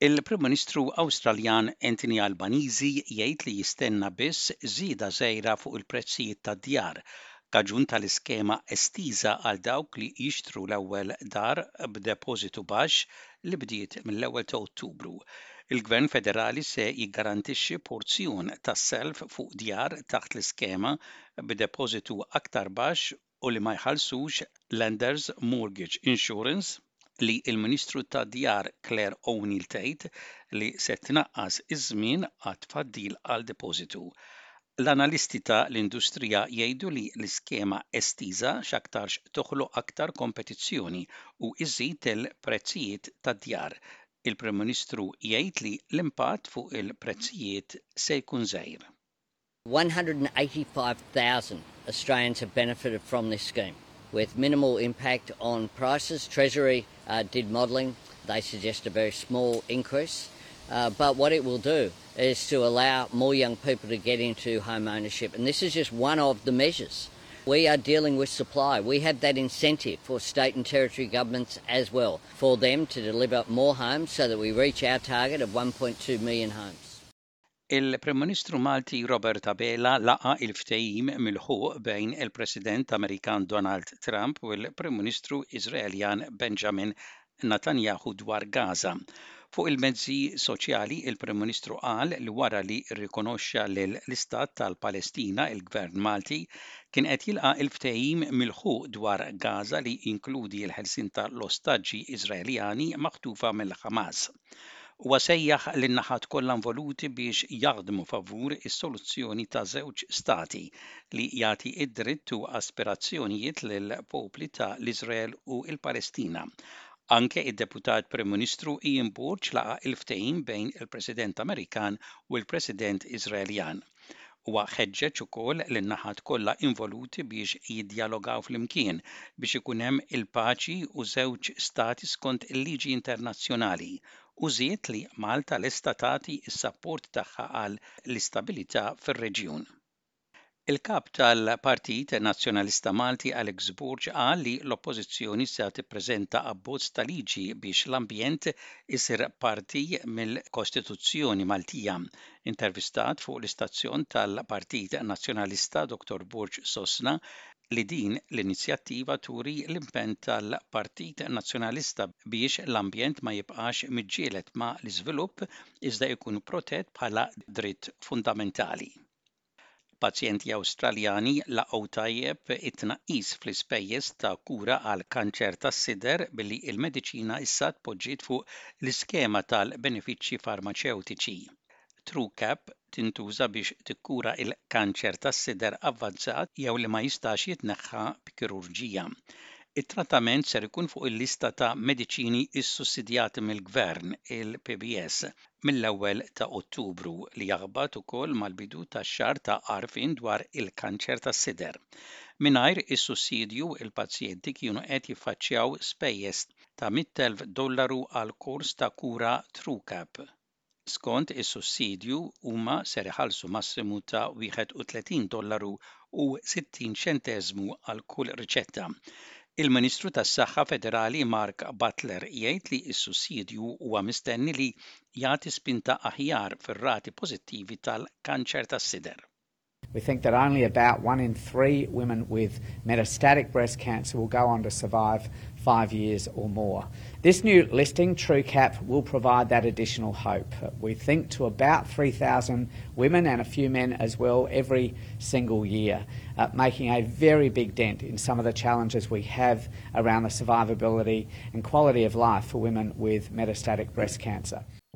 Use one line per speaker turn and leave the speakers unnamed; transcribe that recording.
Il-Prim Ministru Awstraljan Anthony Albanese jgħid li jistenna biss żieda żgħira fuq il-prezzijiet tad-djar kaġun tal-iskema estiża għal dawk li jixtru l-ewwel dar b'depożitu baxx li bdiet mill-ewwel ta' Ottubru. Il-Gvern Federali se jiggarantixxi porzjon tas-self fuq djar taħt l-iskema b'depożitu aktar baxx u li ma jħallsux Lenders Mortgage Insurance li il-Ministru tad-Djar Claire O'Neill tgħid li se tnaqqas iż-żmien għat-tfaddil għal depożitu. L-analisti ta' l-industrija jgħidu li l-iskema estiża x'aktarx toħloq aktar kompetizzjoni u iżżid il-prezzijiet tad-djar. Il-Prim Ministru jgħid li l-impatt fuq il-prezzijiet se jkun żgħir.
185,000 Australians have benefited from this scheme. With minimal impact on prices. Treasury did modelling. They suggest a very small increase. But what it will do is to allow more young people to get into home ownership. And this is just one of the measures. We are dealing with supply. We have that incentive for state and territory governments as well, for them to deliver more homes so that we reach our target of 1.2 million homes.
Il-Prim Ministru Malti Robert Abela laqa il-ftehim milħuq bejn il-President Amerikan Donald Trump u l-Prim Ministru Iżraeljan Benjamin Netanyahu dwar Gaza. Fuq il-mezzi soċjali il-Prim Ministru qal li wara li rrikonoxxa lill-Istat tal-Palestina il-Gvern Malti kien qed jilqa' il-ftehim milħuq dwar Gaza li jinkludi l-ħelsien tal-ostaġġi Iżraeljani maħtufa mill-Ħamas. Huwa sejjaħ lin-naħat kollha involuti biex jaħdmu favur is-soluzzjoni ta' żewġ stati li jagħti id-dritt u aspirazzjonijiet lill-popli ta' l-Iżrael u l-Palestina. Anke id-Deputat Prim Ministru Ian Burge laqa il-ftehim bejn il-President Amerikan u l-President Iżraeljan. Huwa ħeġġeġ ukoll lin-naħat kollha involuti biex jiddjalogaw flimkien biex ikun hemm il-paċi u żewġ stati skont il-liġi internazzjonali u żied li Malta lesta tagħti s-sapport tagħha għal l-istabilità fir-reġjun. Il-kap tal-Partit Nazzjonalista Malti Alex Burge qal li l-Oppożizzjoni se tippreżenta abbozz ta' liġi biex l-ambjent isir parti mill-Kostituzzjoni Maltija. Intervistat fuq l-istazzjon tal-Partit Nazzjonalista Dr. Burge sostna li din l-inizjattiva turi l-impenn tal-Partit Nazzjonalista biex l-ambjent ma jibqax miġġieled ma' l-iżvilupp iżda jkun protett bħala dritt fundamentali. Pazjenti Awstraljani laqgħu tajjeb it-tnaqqis fl-ispejjeż ta' kura għal kanċer tas-sider billi l-mediċina issa tpoġġiet fuq l-iskema tal-benefiċċji farmaceutiċi. TrueCap tintuża biex tikkura il-kanċer tas-sider avvanzat jew li ma jistax jitneħħa b'kirurġija. It-trattament ser ikun fuq il-lista ta' mediċini issussidjati mill-Gvern, il-PBS, mill-ewwel ta' Ottubru li jaħbad ukoll mal-bidu tax-xahar ta' għarfien dwar il-kanċer tas-sider. Mingħajr is-sussidju il-pazjenti kienu qed jiffaċċjaw spejjeż ta' $100,000 għal kurs ta' kura TrueCap. Skont is-sussidju huma ser iħallsu massimu ta' $31 u 60 ċenteżmu għal kull riċetta. Il-Ministru tas-Saħħa Federali Mark Butler jgħid li s-sussidju huwa mistenni li jagħti spinta aħjar fir-rati pożittivi tal-kanċer tas-sider.
We think that only about 1 in 3 women with metastatic breast cancer will go on to survive 5 years or more. This new listing, TrueCap, will provide that additional hope. We think to about 3,000 women and a few men as well every single year, making a very big dent in some of the challenges we have around the survivability and quality of life for women with metastatic breast cancer.